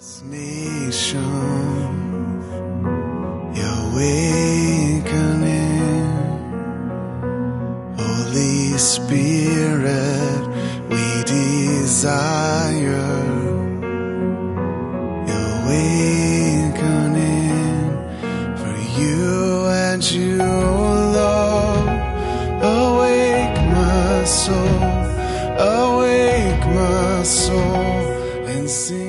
Nation, you're awakening. Holy Spirit, we desire. You're awakening for you and you, Lord. Awake my soul, and sing.